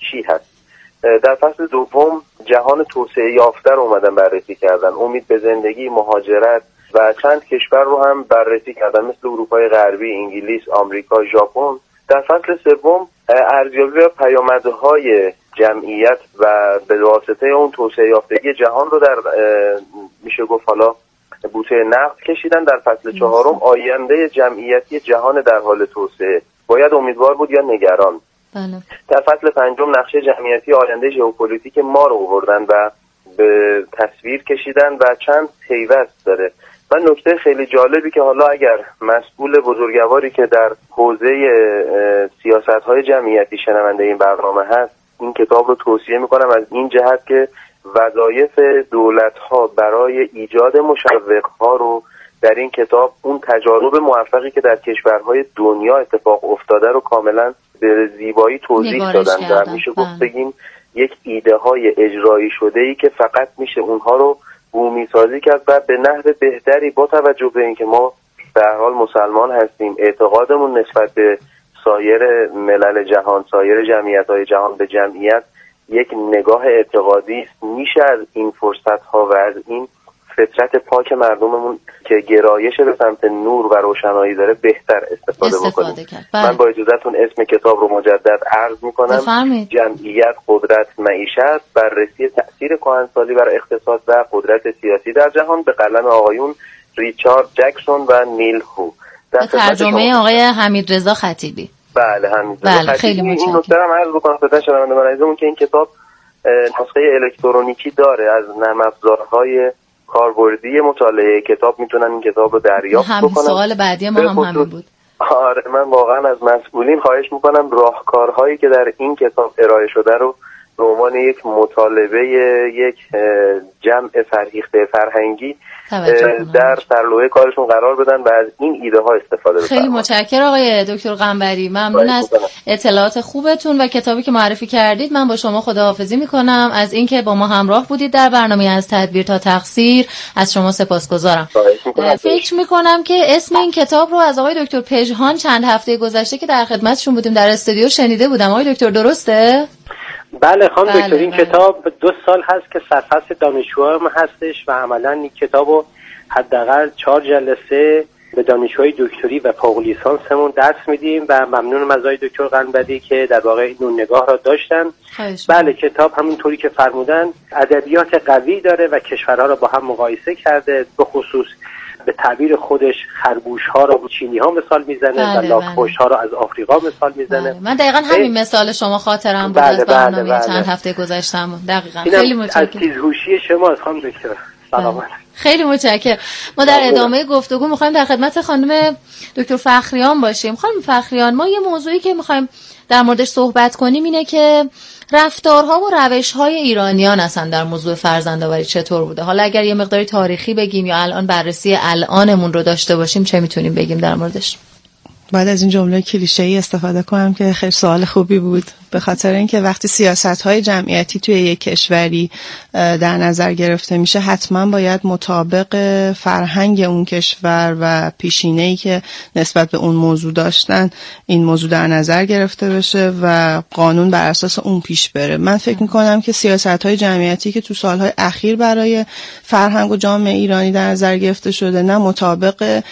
چی هست. در فصل دوم جهان توسعه یافته رو اومدن بررسی کردن، امید به زندگی، مهاجرت و چند کشور رو هم بررسی کردن مثل اروپای غربی، انگلیس، آمریکا، ژاپن. در فصل سوم ارزیابی و پیامدهای جمعیت و به واسطه اون توسعه یافتگی جهان رو در میشه گفت حالا بوته نقد کشیدن. در فصل چهارم آینده جمعیتی جهان در حال توسعه، باید امیدوار بود یا نگران. بله. در فصل پنجم نقشه جمعیتی آینده ژئوپلیتیک ما رو آوردن و به تصویر کشیدن و چند پیوست داره. و نکته خیلی جالبی که حالا اگر مسئول بزرگواری که در حوزه سیاست‌های جمعیتی شنونده این برنامه هست، این کتاب رو توصیه می‌کنم از این جهت که وظایف دولت‌ها برای ایجاد مشوق‌ها رو در این کتاب، اون تجارب موفقی که در کشورهای دنیا اتفاق افتاده رو کاملا به زیبایی توضیح دادن و میشه گفت بگیم یک ایده های اجرایی شده ای که فقط میشه اونها رو بومی سازی کرد و به نحو بهتری با توجه به اینکه ما به هر حال مسلمان هستیم، اعتقادمون نسبت به سایر ملل جهان، سایر جمعیت‌های جهان به جمعیت یک نگاه اعتقادی است. میشه از این فرصت‌ها و از این فطرت پاک مردممون که گرایش به سمت نور و روشنایی داره بهتر استفاده بکنیم. من با اجازهتون اسم کتاب رو مجدد عرض میکنم. جمعیت، قدرت، معیشت، بررسی تأثیر کهنسالی بر اقتصاد و قدرت سیاسی در جهان، به قلم آقایون ریچارد جکسون و نیل هو. در ترجمه آقای حمیدرضا خطیبی. بله، حمیدرضا خطیبی. این نکته رو عرض بکنم خدمت شنوندگان عزیزمون که این کتاب نسخه الکترونیکی داره. از نرم افزارهای کاربردی مطالعه کتاب میتونن این کتاب رو دریافت بکنن. سوال بعدی ما هم همین بود. آره، من واقعا از مسئولین خواهش میکنم راهکارهایی که در این کتاب ارائه شده رو به عنوان یک مطالبه، یک جمع فرهیخته فرهنگی در سرلوحه کارشون قرار بدن و از این ایده ها استفاده بکنن. خیلی متشکرم آقای دکتر قنبری، ممنون از اطلاعات خوبتون و کتابی که معرفی کردید. من با شما خداحافظی میکنم از اینکه با ما همراه بودید در برنامه از تدبیر تا تقصیر. از شما سپاسگزارم. فکر میکنم که اسم این کتاب رو از آقای دکتر پژهان چند هفته گذشته که در خدمتشون بودیم در استودیو شنیده بودم. آقای دکتر درسته؟ بله خانم دکتر، این کتاب 2 سال هست که سرفصل دانشجوها هم هستش و عملا این کتابو حداقل 4 جلسه به دانشجوهای دکتری و فوق لیسانسمون درس میدیم و ممنونم از آقای دکتر قنبری که در واقع این نگاه را داشتن. بله، کتاب همونطوری که فرمودن ادبیات قوی داره و کشورها را با هم مقایسه کرده، به خصوص به تعبیر خودش خرگوش ها رو چینی ها مثال میزنه و لاک‌پشت ها رو از آفریقا مثال میزنه. من دقیقاً همین مثال شما خاطرم بود از برنامه چند هفته گذشتم. دقیقاً خیلی متشکرم. از تیزهوشی شما از خانم دکتر. سلامت. خیلی متشکرم. ما در ادامه گفتگو می‌خوایم در خدمت خانم دکتر فخریان باشیم. خانم فخریان، ما یه موضوعی که می‌خوایم در موردش صحبت کنیم اینه که رفتارها و روش‌های ایرانیان اصلا در موضوع فرزندآوری چطور بوده. حالا اگر یه مقداری تاریخی بگیم یا الان بررسی الانمون رو داشته باشیم چه میتونیم بگیم در موردش؟ بعد از این جمله کلیشه‌ای استفاده کنم که خیلی سوال خوبی بود، به خاطر اینکه وقتی سیاست‌های جمعیتی توی یک کشوری در نظر گرفته میشه حتما باید مطابق فرهنگ اون کشور و پیشینه‌ای که نسبت به اون موضوع داشتن این موضوع در نظر گرفته بشه و قانون بر اساس اون پیش بره. من فکر می‌کنم که سیاست‌های جمعیتی که تو سال‌های اخیر برای فرهنگ و جامعه ایرانی در نظر گرفته شده نه مطابق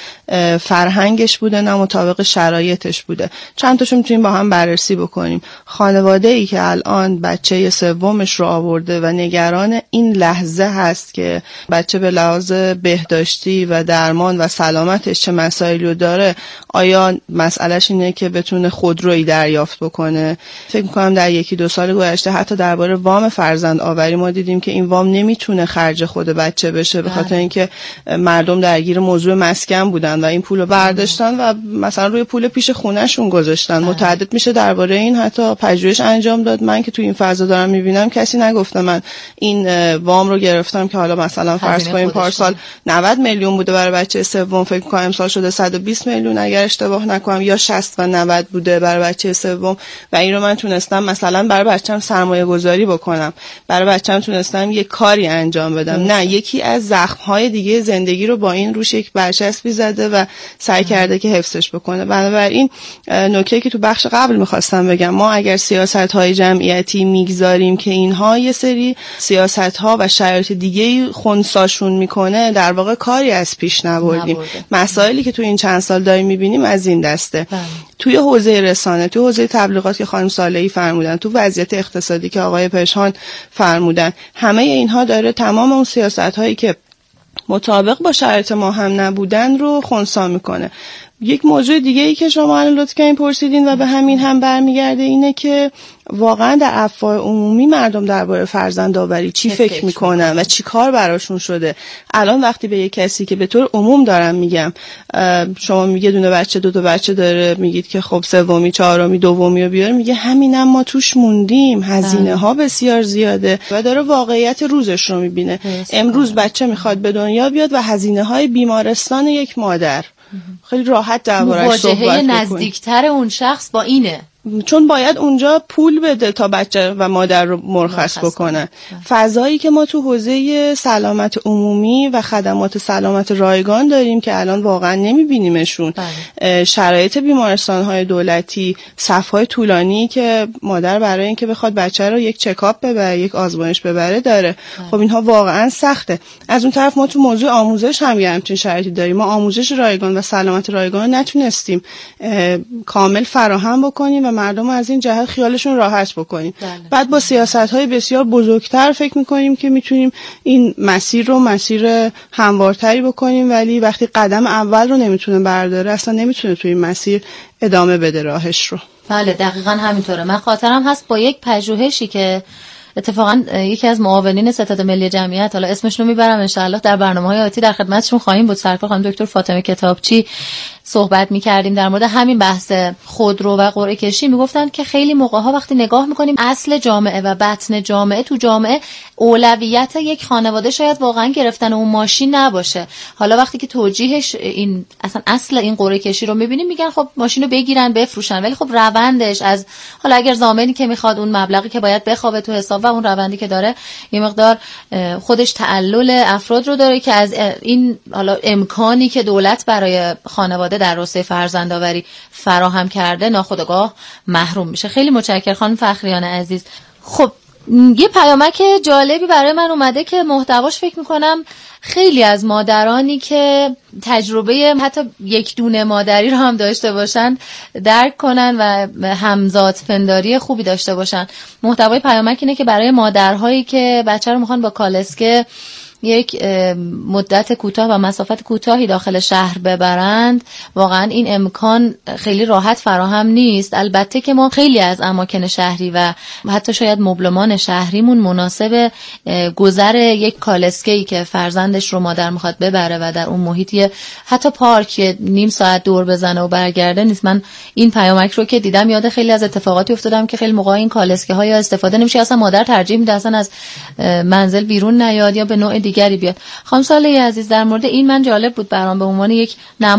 فرهنگش بوده نه مطابق شرایطش بوده. چند تاشو میتونیم با هم بررسی بکنیم. خانواده‌ای که الان بچه سومش رو آورده و نگران این لحظه هست که بچه به لحاظ بهداشتی و درمان و سلامتش چه مسائلی رو داره، آیا مسئلهش اینه که بتونه خودرویی دریافت بکنه؟ فکر می‌کنم در 1-2 سال گذشته حتی درباره وام فرزند آوری ما دیدیم که این وام نمیتونه خرج خود بچه بشه به خاطر اینکه مردم درگیر موضوع مسکن بودن و این پولو برداشتن و مثلا روی پول پیش خونه‌شون گذاشتن. متعدد میشه درباره این حتی پژوهش انجام داد. من که تو این فضا دارم میبینم کسی نگفته من این وام رو گرفتم که حالا مثلا فرض کنیم پارسال 90 میلیون بوده برای بچه سوم، فکر کنم امسال شده 120 میلیون اگر اشتباه نکنم، یا 60 و 90 بوده برای بچه سوم و این رو من تونستم مثلا برای بچه‌م سرمایه گذاری بکنم، برای بچه‌م تونستم یک کاری انجام بدم. نه، یکی از زخم‌های دیگه زندگی رو با این روش یک برچسبی زده و سعی کرده که حفظش بکنه. بنابراین نکته که تو بخش قبل میخواستم بگم، ما اگر سیاست‌های جمعیتی میگذاریم که اینها یه سری سیاست‌ها و شرایط دیگه‌ای خنثیشون میکنه، در واقع کاری از پیش نبردیم. مسائلی که تو این چند سال داریم میبینیم از این دسته. توی حوزه رسانه، توی حوزه تبلیغات که خانم صالحی فرمودن، تو وضعیت اقتصادی که آقای پژمان فرمودن، همه اینها داره تمام اون سیاست‌هایی که مطابق با شرایط ما هم نبودن رو خنثی میکنه. یک موضوع دیگه ای که شما الان لطف کردین پرسیدین و به همین هم برمیگرده اینه که واقعا در افواه عمومی مردم درباره فرزندآوری چی فکر میکنن و چی کار براشون شده. الان وقتی به یک کسی که به طور عموم دارم میگم شما میگه دونه بچه دو تا بچه داره، میگید که خب سومی چهارمی دومی رو بیاره، میگه همینم ما توش موندیم، هزینه ها بسیار زیاده و داره واقعیت روزش رو میبینه. امروز بچه میخواد به دنیا بیاد و هزینه های بیمارستان یک مادر خیلی راحت درباره‌اش صحبت کنیم. مواجهه نزدیکتر اون شخص با اینه، چون باید اونجا پول بده تا بچه و مادر رو مرخص بکنن. فضایی که ما تو حوزه سلامت عمومی و خدمات سلامت رایگان داریم که الان واقعا نمیبینیمشون. شرایط بیمارستان‌های دولتی، صف‌های طولانی که مادر برای اینکه بخواد بچه رو یک چکاپ ببره، یک آزمایش ببره داره. خب اینها واقعا سخته. از اون طرف ما تو موضوع آموزش هم یه همچین شرایطی داریم. ما آموزش رایگان و سلامت رایگان رو نتونستیم کامل فراهم بکنیم و مردم از این جهت خیالشون راحت بکنیم. بعد با سیاست‌های بسیار بزرگتر فکر می‌کنیم که میتونیم این مسیر رو مسیر هموارتری بکنیم، ولی وقتی قدم اول رو نمیتونه برداره، اصلا نمیتونه توی این مسیر ادامه بده راهش رو. بله دقیقاً همینطوره. من خاطرم هست با یک پژوهشی که اتفاقا یکی از معاونین ستاد ملی جمعیت، حالا اسمش رو میبرم ان شاءالله در برنامه‌های آتی در خدمتشون خواهیم بود، سرکار خانم دکتر فاطمه کتابچی، صحبت می‌کردیم در مورد همین بحث خودرو و قرعه کشی. میگفتن که خیلی موقع‌ها وقتی نگاه می‌کنیم اصل جامعه و بطن جامعه، تو جامعه اولویت یک خانواده شاید واقعا گرفتن اون ماشین نباشه. حالا وقتی که توجیهش این اصلا اصل این قرعه کشی رو می‌بینیم، میگن خب ماشین رو بگیرن بفروشن، ولی خب روندش از حالا اگر ضامنی که می‌خواد اون مبلغی که باید بخوابه تو حساب و اون روندی که داره یه مقدار خودش تعلل افراد رو داره که از این حالا امکانی که دولت برای خانواده در راسته فرزندآوری فراهم کرده ناخودآگاه محروم میشه. خیلی متشکرم خانم فخریان عزیز. خب یه پیامک جالبی برای من اومده که محتواش فکر میکنم خیلی از مادرانی که تجربه حتی یک دونه مادری رو هم داشته باشن درک کنن و همزاد پنداری خوبی داشته باشن. محتوای پیامک اینه که برای مادرهایی که بچه رو میخوان با کالسکه یک مدت کوتاه و مسافت کوتاهی داخل شهر ببرند، واقعا این امکان خیلی راحت فراهم نیست. البته که ما خیلی از اماکن شهری و حتی شاید مبلمان شهریمون مناسب گذر یک کالسکه‌ای که فرزندش رو مادر میخواد ببره و در اون محیطی حتی پارک نیم ساعت دور بزنه و برگرده نیست. من این پیامک رو که دیدم یاد خیلی از اتفاقاتی افتادم که خیلی موقع این کالسکه‌ها یا استفاده نمیشه، اصلا مادر ترجیح میده اصلا از منزل بیرون نیاد یا به نوع دیگری بیاد. خانم صالحی عزیز، در مورد این من جالب بود برام به عنوان یک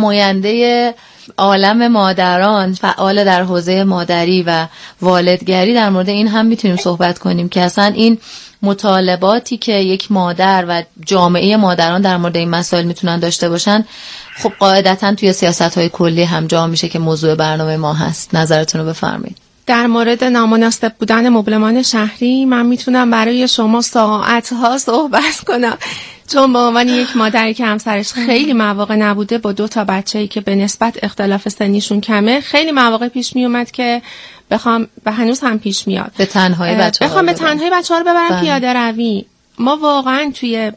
نماینده عالم مادران فعال در حوزه مادری و والدگری در مورد این هم میتونیم صحبت کنیم که اصلا این مطالباتی که یک مادر و جامعه مادران در مورد این مسائل میتونن داشته باشن خب قاعدتاً توی سیاست‌های کلی هم جا میشه که موضوع برنامه ما هست. نظرتون رو بفرمایید. در مورد نامناسب بودن مبلمان شهری من میتونم برای شما ساعتها صحبت کنم، چون به عنوان یک مادری که همسرش خیلی مواقع نبوده با 2 تا بچه‌ای که به نسبت اختلاف سنیشون کمه، خیلی مواقع پیش می اومد که بخوام و هنوز هم پیش میاد به تنهایی بچه‌ها رو ببرم پیاده روی. ما واقعا توی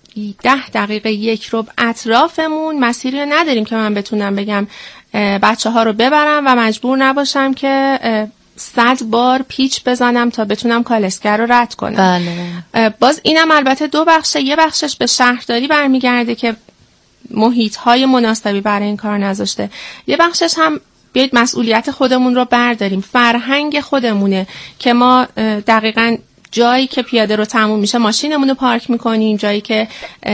10 دقیقه یک ربع اطرافمون مسیری رو نداریم که من بتونم بگم بچه‌ها رو ببرم و مجبور نباشم که 100 بار پیچ بزنم تا بتونم کالسکه رو رد کنم. بله. باز اینم البته 2 بخشه. یه بخشش به شهرداری برمیگرده که محیط‌های مناسبی برای این کار نذاشته. یه بخشش هم بیاید مسئولیت خودمون رو برداریم. فرهنگ خودمونه که ما دقیقاً جایی که پیاده رو تموم میشه ماشینمون رو پارک میکنیم، جایی که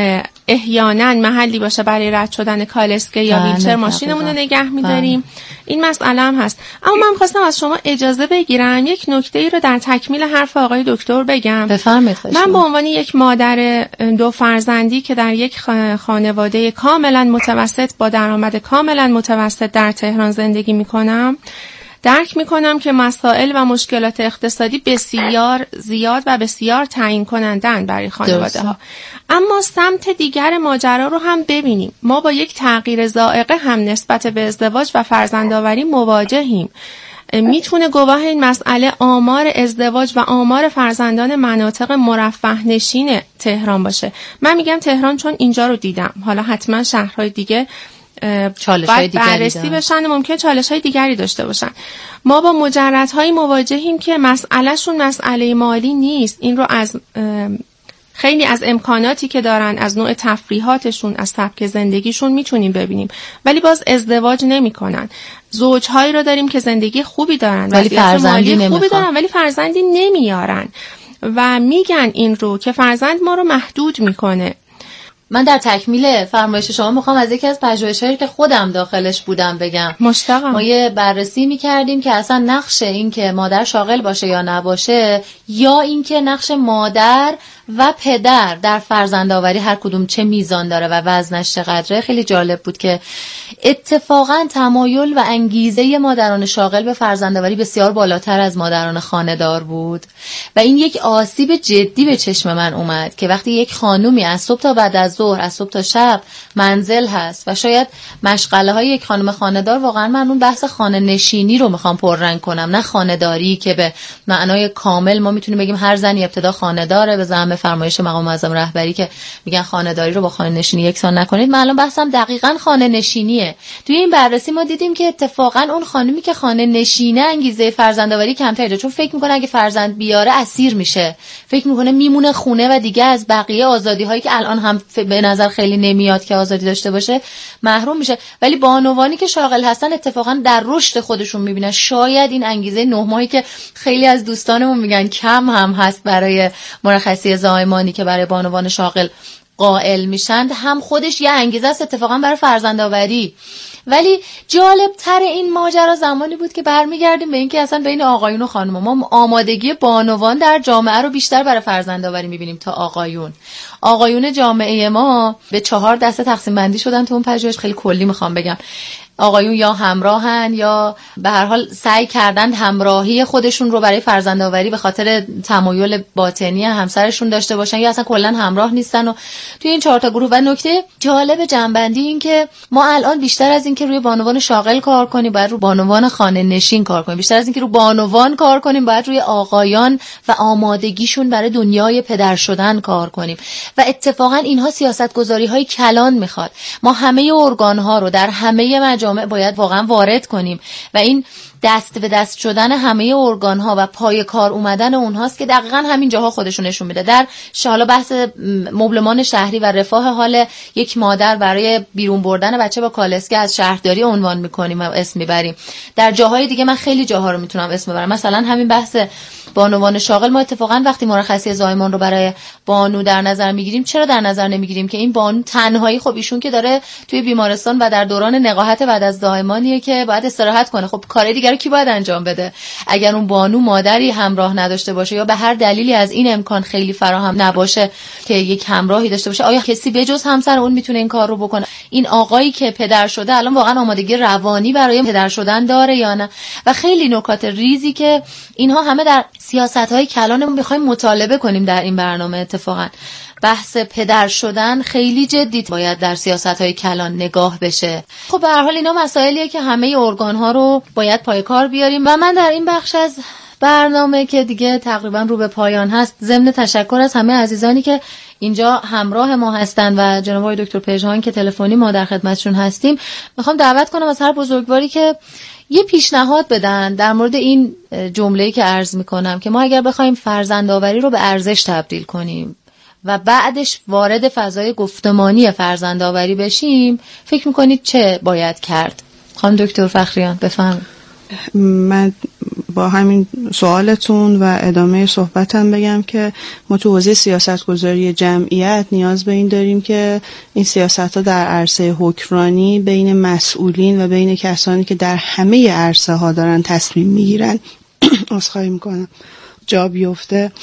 احیانا محلی باشه برای رد شدن کالسکه یا ویلچر ماشینمون رو نگه میداریم. این مسئله هم هست. اما من خواستم از شما اجازه بگیرم یک نکته ای رو در تکمیل حرف آقای دکتر بگم. بفرمایید. من به عنوان یک مادر 2 فرزندی که در یک خانواده کاملا متوسط با درآمد کاملا متوسط در تهران زندگی میکنم، درک میکنم که مسائل و مشکلات اقتصادی بسیار زیاد و بسیار تعیین کنندن برای خانواده ها. اما سمت دیگر ماجرا رو هم ببینیم. ما با یک تغییر ذائقه هم نسبت به ازدواج و فرزندآوری مواجهیم. میتونه گواه این مسئله آمار ازدواج و آمار فرزندان مناطق مرفه نشین تهران باشه. من میگم تهران چون اینجا رو دیدم، حالا حتما شهرهای دیگه باید بررسی بشن و ممکن چالش‌های دیگری داشته باشن. ما با مجردهایی مواجهیم که مسئلهشون مسئله مالی نیست. این رو از خیلی از امکاناتی که دارن، از نوع تفریحاتشون، از سبک زندگیشون میتونیم ببینیم، ولی باز ازدواج نمیکنن. زوجهایی رو داریم که زندگی خوبی دارن، وضعیت مالی خوبی دارن، ولی فرزندی نمیارن و میگن این رو که فرزند ما رو محدود میکنه. من در تکمیل فرمایش شما میخوام از یکی از پژوهش‌هایی که خودم داخلش بودم بگم. مشتاقم. ما یه بررسی میکردیم که اصلا نقش این که مادر شاغل باشه یا نباشه، یا این که نقش مادر و پدر در فرزندآوری هر کدوم چه میزان داره و وزنش چقدره. خیلی جالب بود که اتفاقا تمایل و انگیزه مادران شاغل به فرزندآوری بسیار بالاتر از مادران خانه‌دار بود و این یک آسیب جدی به چشم من اومد که وقتی یک خانومی از صبح تا بعد از ظهر، از صبح تا شب منزل هست و شاید مشغله های یک خانم خانه‌دار، واقعا من اون بحث خانه نشینی رو میخوام پررنگ کنم، نه خانه‌داری که به معنای کامل ما میتونیم بگیم هر زنی ابتدا خانه داره، به زعم فرمایش مقام معظم رهبری که میگن خانه‌داری رو با خانه نشینی یکسان نکنید. من الان بحثم دقیقاً خانه نشینیه. توی این بررسی ما دیدیم که اتفاقاً اون خانومی که خانه نشینه انگیزه فرزندآوری کمتری داره، چون فکر میکنه اگه فرزند بیاره اسیر میشه، فکر میکنه میمونه خونه و دیگه از بقیه آزادی هایی که الان هم به نظر خیلی نمیاد که آزادی داشته باشه محروم میشه. ولی بانوانی که شاغل هستن اتفاقاً در رشد خودشون میبینن شاید این انگیزه 9 ماهی که خیلی از دوستانمون میگن کم هم هست برای مرخصی زایمانی که برای بانوان شاغل قائل میشن، هم خودش یه انگیزه است اتفاقا برای فرزندآوری. ولی جالب تر این ماجرا زمانی بود که برمیگردیم به اینکه اصلا بین آقایون و خانم ما آمادگی بانوان در جامعه رو بیشتر برای فرزندآوری میبینیم تا آقایون. آقایون جامعه ما به 4 دسته تقسیم بندی شدن تو اون پژوهش، خیلی کلی میخوام بگم. آقایون یا همراهن یا به هر حال سعی کردن همراهی خودشون رو برای فرزندآوری به خاطر تمایل باطنی همسرشون داشته باشن، یا اصلا کلا همراه نیستن. و توی این 4 تا گروه و نکته جالب جنبندی این که ما الان بیشتر از این که روی بانوان شاغل کار کنیم باید روی بانوان خانه نشین کار کنیم، بیشتر از این که روی بانوان کار کنیم باید روی آقایان و آمادگیشون برای دنیای پدر شدن کار کنیم. و اتفاقا اینها سیاست‌گذاری‌های کلان میخواد. ما همه ارگان‌ها رو در همه مجامع باید واقعا وارد کنیم و این دست به دست شدن همه ارگان‌ها و پای کار اومدن اونهاست که دقیقاً همین جاها خودشون نشون میده. در حالا بحث مبلمان شهری و رفاه حال یک مادر برای بیرون بردن بچه با کالسکه از شهرداری عنوان میکنیم و اسم میبریم. در جاهای دیگه من خیلی جاها رو میتونم اسم ببرم، مثلا همین بحث بانوان شاغل. ما اتفاقاً وقتی مرخصی زایمان رو برای بانو در نظر میگیریم، چرا در نظر نمیگیریم که این بانو تنهایی، خب ایشون که داره توی بیمارستان و در دوران نقاهت بعد از زایمانیه که باید استراحت کنه، خب کار دیگه رو کی باید انجام بده؟ اگر اون بانو مادری همراه نداشته باشه یا به هر دلیلی از این امکان خیلی فراهم نباشه که یک همراهی داشته باشه، آیا کسی بجز همسر اون میتونه این کار رو بکنه؟ این آقایی که پدر شده الان واقعا آمادگی روانی برای پدر شدن داره یا نه؟ و خیلی نکات ریزی که اینها همه در سیاست‌های کلانمون می‌خوایم مطالبه کنیم در این برنامه. اتفاقا بحث پدر شدن خیلی جدی باید در سیاست‌های کلان نگاه بشه. خب به هر حال اینا مسائلیه که همه ارگان‌ها رو باید پای کار بیاریم. و من در این بخش از برنامه که دیگه تقریبا رو به پایان هست، ضمن تشکر از همه عزیزانی که اینجا همراه ما هستن و جناب آقای دکتر پژمان که تلفنی ما در خدمتشون هستیم، میخوام دعوت کنم از هر بزرگواری که یه پیشنهاد بدن در مورد این جمله‌ای که عرض میکنم که ما اگر بخوایم فرزندآوری رو به ارزش تبدیل کنیم و بعدش وارد فضای گفتمانی فرزندآوری بشیم، فکر میکنید چه باید کرد؟ خانم دکتر فخریان بفرمایید. من با همین سوالتون و ادامه صحبتم بگم که ما تو حوزه سیاستگذاری جمعیت نیاز به این داریم که این سیاست‌ها در عرصه حکمرانی بین مسئولین و بین کسانی که در همه عرصه‌ها دارن تصمیم میگیرن عذرخواهی میکنم جا بیفته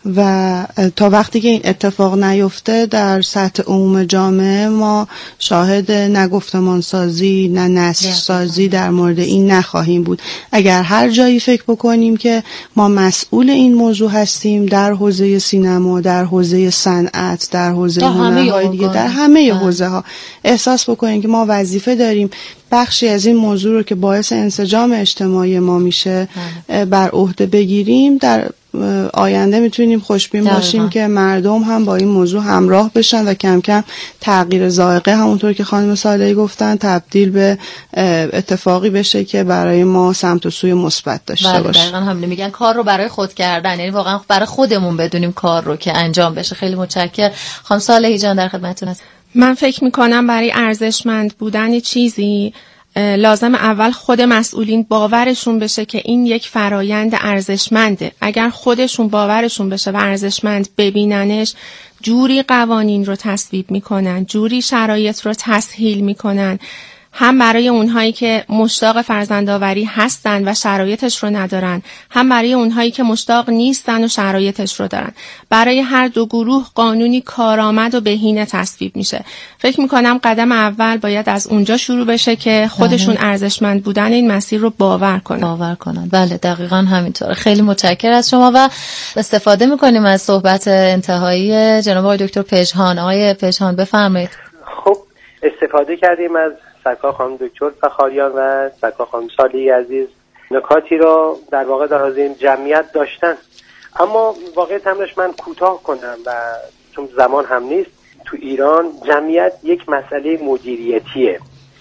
و تا وقتی که این اتفاق نیفته در سطح عموم جامعه ما شاهد نه گفتمان سازی نه نثر سازی در مورد این نخواهیم بود. اگر هر جایی فکر بکنیم که ما مسئول این موضوع هستیم در حوزه سینما، در حوزه صنعت، در حوزه هنرهای دیگه، در همه حوزه ها احساس بکنیم که ما وظیفه داریم بخشی از این موضوع رو که باعث انسجام اجتماعی ما میشه بر عهده بگیریم، در آینده میتونیم خوشبین باشیم که مردم هم با این موضوع همراه بشن و کم کم تغییر ذائقه همونطور که خانم صالحی گفتن تبدیل به اتفاقی بشه که برای ما سمت و سوی مثبت داشته باشه. دقیقاً همین میگن کار رو برای خود کردن، یعنی واقعا برای خودمون بدونیم کار رو که انجام بشه. خیلی متشکرم. خانم صالحی جان در خدمتتون هستم. من فکر میکنم برای ارزشمند بودن چیزی لازم اول خود مسئولین باورشون بشه که این یک فرایند ارزشمنده. اگر خودشون باورشون بشه و ارزشمند ببیننش، جوری قوانین رو تصویب میکنن، جوری شرایط رو تسهیل میکنن، هم برای اونهایی که مشتاق فرزندآوری هستن و شرایطش رو ندارن، هم برای اونهایی که مشتاق نیستن و شرایطش رو دارن. برای هر دو گروه قانونی کارآمد و بهینه تصویب میشه. فکر میکنم قدم اول باید از اونجا شروع بشه که خودشون ارزشمند بودن این مسیر رو باور کنن. بله دقیقاً همینطوره. خیلی متشکرم از شما و استفاده میکنیم از صحبت انتهایی جناب آقای دکتر پژهان. آقای پژهان بفرمایید. خب استفاده کردیم از سرکار خانم دکتر فخاریان و سرکار خانم صالحی عزیز، نکاتی رو در واقع در حوزه جمعیت داشتن، اما واقعیت همش من کوتاه کنم و چون زمان هم نیست. تو ایران جمعیت یک مسئله مدیریتیه،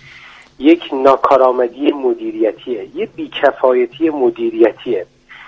یک ناکارآمدی مدیریتیه، یک بیکفایتی مدیریتیه.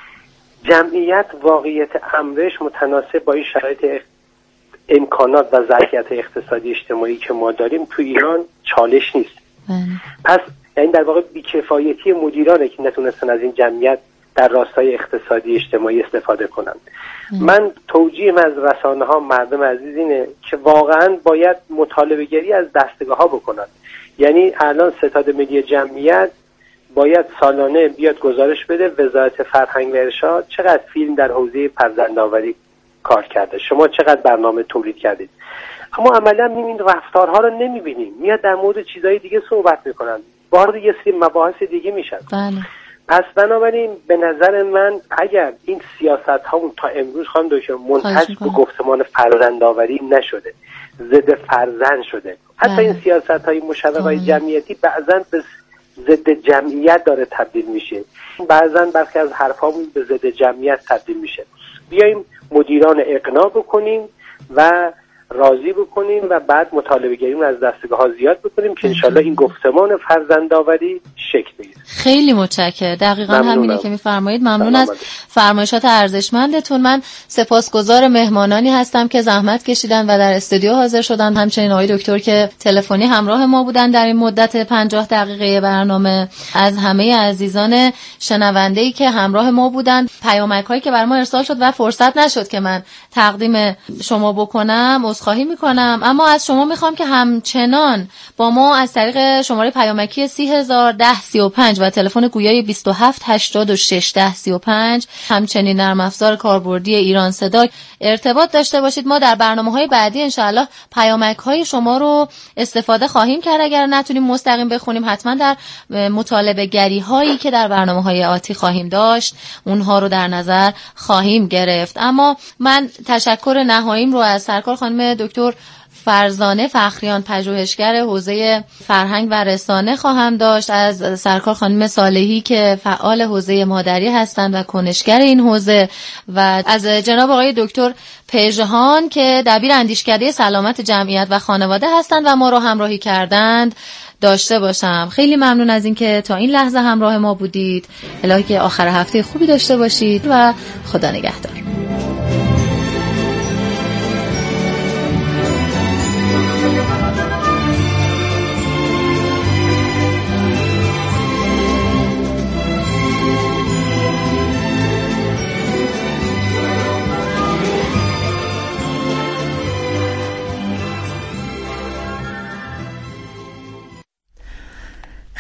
جمعیت واقعیت امرش متناسب با این شرایط امکانات و ظرفیت اقتصادی اجتماعی که ما داریم تو ایران چالش نیست. پس یعنی در واقع بیکفایتی مدیرانه که نتونستن از این جمعیت در راستای اقتصادی اجتماعی استفاده کنن. من توجیهم از رسانه ها مردم عزیز اینه که واقعا باید مطالبه گری از دستگاه ها بکنن. یعنی الان ستاد ملی جمعیت باید سالانه بیاد گزارش بده وزارت فرهنگ و ارشاد چقدر فیلم در حوزه فرزندآوری کار کرده، شما چقدر برنامه تولید کردید، اما عملا این رفتارها رو نمیبینیم. میاد در مورد چیزهای دیگه صحبت میکنن، وارد یه سری مباحث دیگه میشن. پس بنابراین به نظر من اگر این سیاست ها تا امروز خانم دکتر منتج به گفتمان فرزندآوری نشده، ضد فرزند شده، حتی این سیاست های مشوق‌های جمعیتی بعضا به ضد جمعیت داره تبدیل میشه، بعضا برخی از حرفامون به ضد جمعیت تبدیل میشه. بیایم مدیران اقناع بکنیم و راضی بکنیم و بعد مطالبه گریمون از دستگاه ها زیاد بکنیم که انشالله این گفتمان فرزندآوری شکل بگیره. خیلی متشکرم. دقیقاً همینه که میفرمایید. ممنون از فرمایشات ارزشمندتون. من سپاسگزار مهمانانی هستم که زحمت کشیدن و در استودیو حاضر شدن، همچنین آقای دکتر که تلفنی همراه ما بودن در این مدت 50 دقیقه برنامه. از همه عزیزان شنونده‌ای که همراه ما بودن، پیامک‌هایی که برام ارسال شد و فرصت نشد که من تقدیم شما بکنم عذرخواهی میکنم، اما از شما میخوام که همچنان با ما از طریق شماره پیامکی 301035 و تلفن گویای 27861035 همچنین نرم افزار کاربردی ایران صدا ارتباط داشته باشید. ما در برنامه‌های بعدی انشاءالله پیامک‌های شما رو استفاده خواهیم کرد. اگر نتونیم مستقیم بخونیم، حتما در مطالبه گری‌هایی که در برنامه‌های آتی خواهیم داشت اونها رو در نظر خواهیم گرفت. اما من تشکر نهاییم رو از سرکار خانم دکتر فرزانه فخریان، پژوهشگر حوزه فرهنگ و رسانه خواهم داشت، از سرکار خانم صالحی که فعال حوزه مادری هستند و کنشگر این حوزه، و از جناب آقای دکتر پژهان که دبیر اندیشکده سلامت جمعیت و خانواده هستند و ما رو همراهی کردند داشته باشم. خیلی ممنون از اینکه تا این لحظه همراه ما بودید. الهی که آخر هفته خوبی داشته باشید و خدا نگهدار.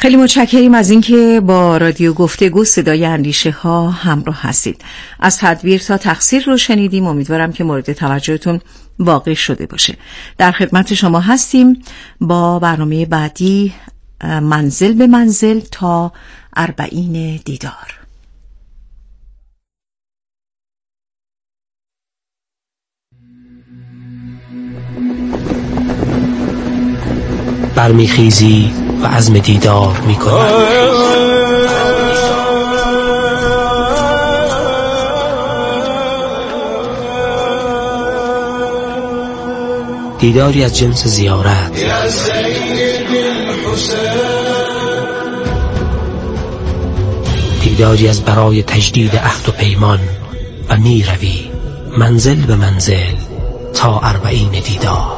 خیلی متشکریم از اینکه با رادیو گفتگو صدای اندیشه ها همراه هستید. از تدبیر تا تقصیر رو شنیدیم. امیدوارم که مورد توجهتون واقع شده باشه. در خدمت شما هستیم با برنامه بعدی، منزل به منزل تا 40 دیدار. برمیخیزی و عزم دیدار میکنی. دیداری از جنس زیارت، دیداری از برای تجدید عهد و پیمان و میروی منزل به منزل تا 40 دیدار.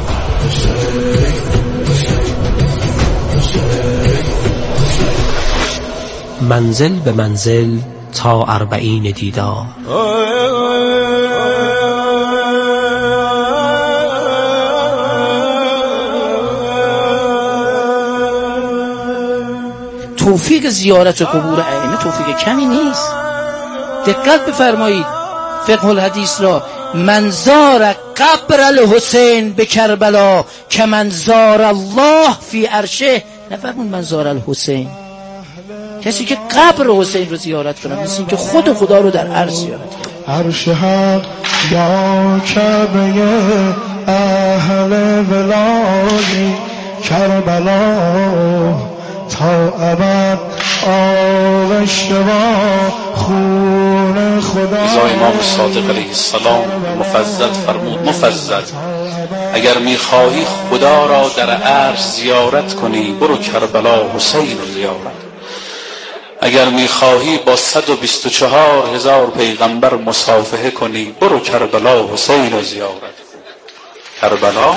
منزل به منزل تا 40 دیدار. توفیق زیارت قبور ائمه توفیق کمی نیست. دقت بفرمایید فقه الحدیث را: من زار قبر الحسین به کربلا که من زار الله فی عرشه. نفرمون من زار الحسین، کسی که قبر حسین رو زیارت کنه مثل این که خود خدا رو در عرش زیارت کنه. عرش حق یا کعبه اهل ولایی کربلا تا ابد آغشته با خون خدا. رضا امام صادق علیه السلام مفضل فرمود: مفضل اگر میخواهی خدا را در عرش زیارت کنی برو کربلا حسین رو زیارت. اگر میخواهی با 124,000 پیغمبر مصافحه کنی برو کربلا حسین رو زیارت. کربلا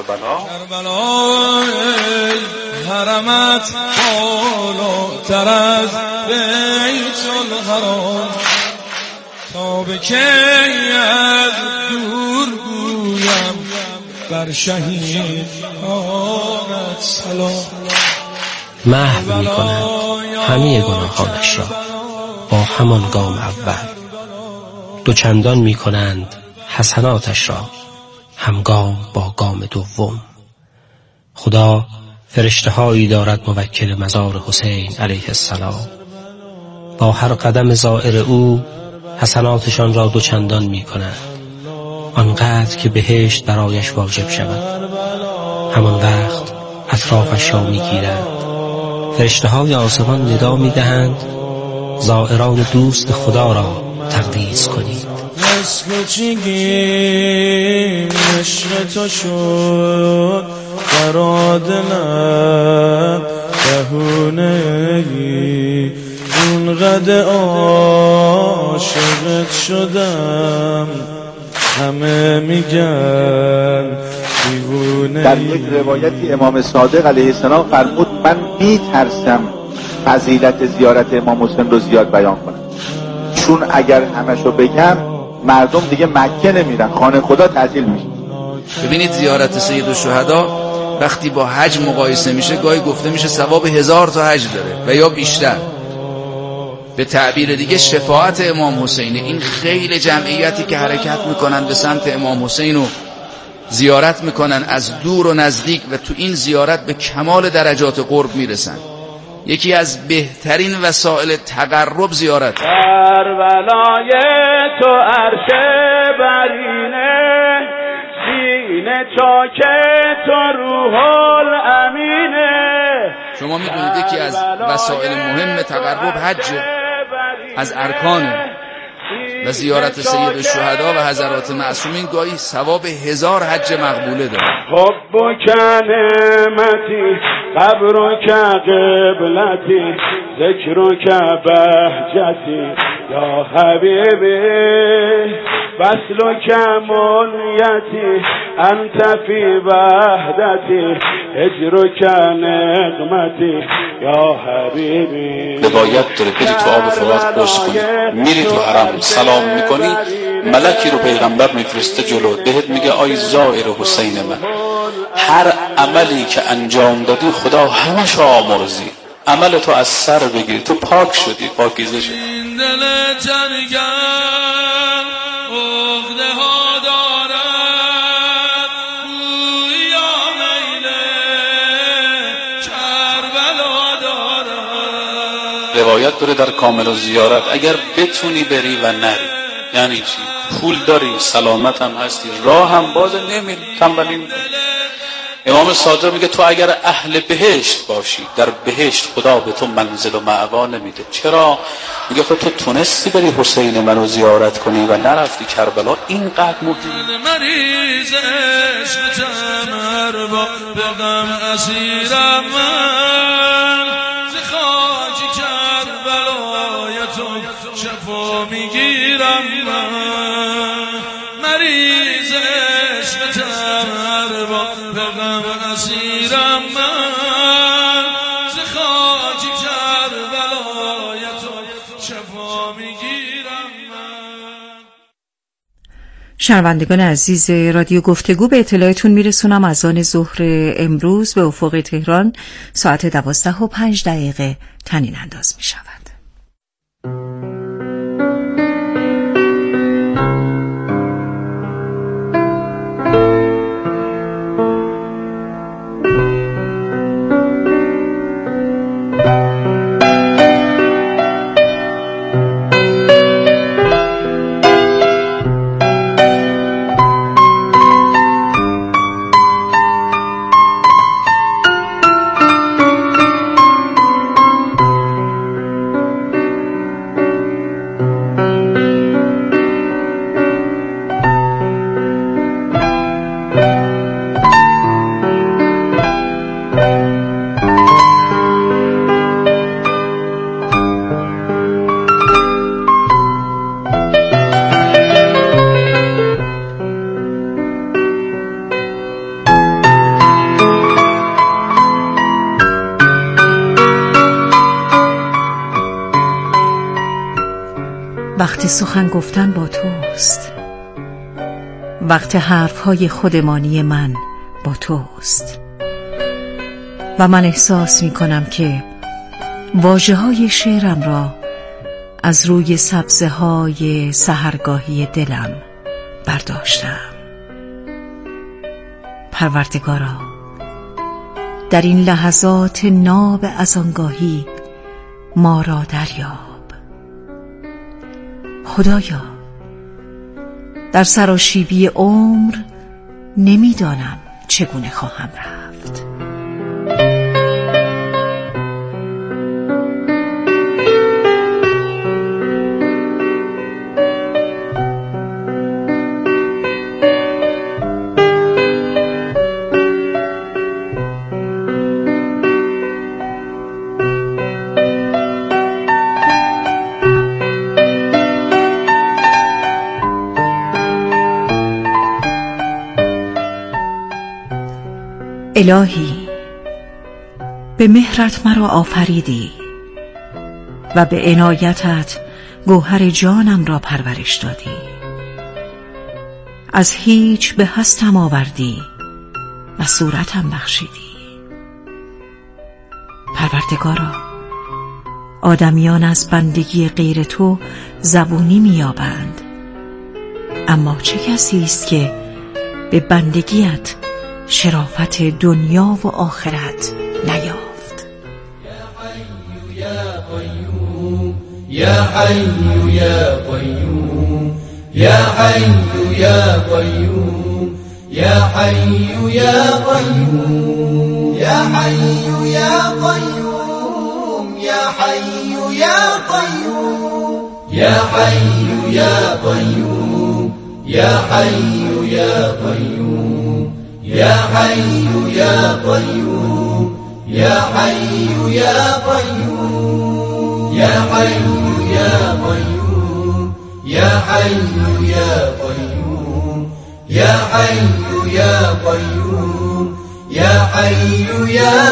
حرمت بالاتر از بیت الحرام تا به کی از دور گویم بر شهید آنت سلام. محو می کنند همه گناهانش را با همان گام اول، دوچندان می کنند حسناتش را همگام با گام دوم. خدا فرشته‌هایی دارد موکل مزار حسین علیه السلام. با هر قدم زائر او حسناتشان را دوچندان می کنند، آنقدر که بهشت برایش واجب شود. همان وقت اطرافش را می گیرند. فرشته‌های آسمان ندا می دهند زائران دوست خدا را تقدیس کنید. نصف چیگی عشق تو شد برا دلم بهونه‌ای اونقدر عاشقت شدم همه میگن دیوونه. در یک روایتی امام صادق علیه السلام فرمود: من میترسم فضیلت زیارت امام حسین رو زیاد بیان کنم، چون اگر همشو بگم مردم دیگه مکه نمیرن، خانه خدا تعطیل میشه. ببینید زیارت سید الشهدا وقتی با حج مقایسه میشه گاهی گفته میشه ثواب 1000 تا حج داره و یا بیشتر. به تعبیر دیگه شفاعت امام حسینه. این خیلی جمعیتی که حرکت میکنن به سمت امام حسین و زیارت میکنن از دور و نزدیک و تو این زیارت به کمال درجات قرب میرسن. یکی از بهترین وسایل تقرب زیارت. کربلای تو عرش برینه، سینه چاک تو روح الامینه. شما میدونید یکی از وسایل مهم تقرب حج از ارکانه و زیارت سید الشهدا و حضرات معصومین گاهی ثواب 1000 حج مقبوله داره. حبک نعمتی قبرک قبلتی ذکرک بهجتی یا حبیبی وصلک منیتی انت فی وحدتی هجرک نقمتی یا حبیبی. روایت داره بری تو آب فرات غسل کنی، میری تو حرم سلام میکنی، ملکی رو پیغمبر میفرسته جلو بهت میگه آی زائر حسین من، هر عملی که انجام دادی خدا همش آمرزی. عمل تو از سر بگیر، تو پاک شدی، پاکیزه شدی. این دل تنگم عقده ها دارد، گویا میل کربلا دارد. روایت داره در کامل و زیارت اگر بتونی بری و نری، یعنی چی؟ پول داری، سلامت هم هستی، راه هم باز، نمیری، تنبلی میکنی. امام صادق میگه تو اگر اهل بهشت باشی، در بهشت خدا به تو منزل و مأوا نمیده. چرا؟ میگه تو تونستی بری حسین منو زیارت کنی و نرفتی کربلا. اینقدر مهم. مریض عشق تمر با به غم اسیرم من، ز خاک کربلای تو شفا میگیرم من. مریض عشق تمر با به غم اسیرم من، ز خاک کربلای تو شفا میگیرم من. شنوندگان عزیز رادیو گفتگو، به اطلاعتون میرسونم از آن ظهر امروز به افق تهران ساعت 12:05 طنین انداز میشود. وقت سخن گفتن با توست، وقت حرفهای خودمانی من با توست و من احساس می کنم که واژه های شعرم را از روی سبزه های سحرگاهی دلم برداشتم. پروردگارا، در این لحظات ناب از آنگاهی ما را دریاب. خدایا، در سراشیبی عمر نمیدانم چگونه خواهم رفت. الهی، به مهرت مرا آفریدی و به عنایتت گوهر جانم را پرورش دادی. از هیچ به هستم آوردی و صورتم بخشیدی. پروردگارا، آدمیان از بندگی غیر تو زبونی می‌یابند، اما چه کسی است که به بندگیت شرافت دنیا و آخرت نیافت؟ یا قیوم یا حی یا قیوم یا حی یا قیوم یا حی یا قیوم یا حی یا قیوم یا حی یا قیوم یا حی یا قیوم یا حی یا قیوم یا حی یا قیوم یا حی یا قیوم یا حی یا قیوم یا حی یا قیوم یا حی یا قیوم یا حی یا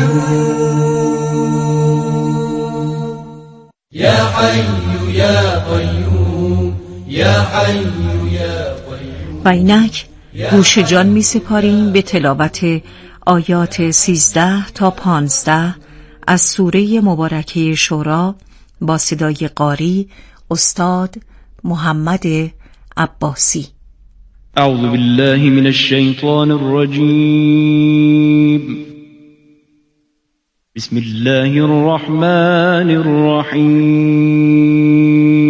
قیوم یا حی یا قیوم یا حی یا قیوم. و اینک گوش جان می سپاریم به تلاوت آیات 13 تا 15 از سوره مبارکه شورا با صدای قاری استاد محمد عباسی. اعوذ بالله من الشیطان الرجیم. بسم الله الرحمن الرحیم.